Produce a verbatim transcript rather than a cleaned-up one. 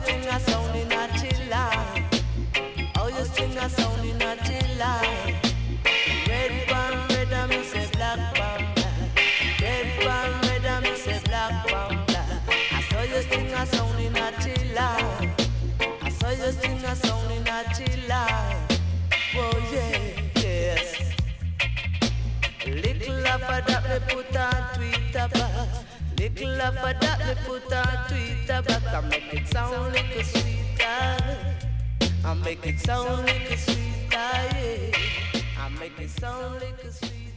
string a sound in a chill line. How you string a sound in a chill line. Red pan red and me say black pan black. Red pan red and me say black pan black. I saw you string a sound in a chill line. I saw you string a sound in a chill line. Oh yeah, yes. Little of that me put on Twitter back. Little of that me put on Twitter back. I make it sound like a sweeter. I make it sound like a sweeter, yeah. I make it sound like a sweeter.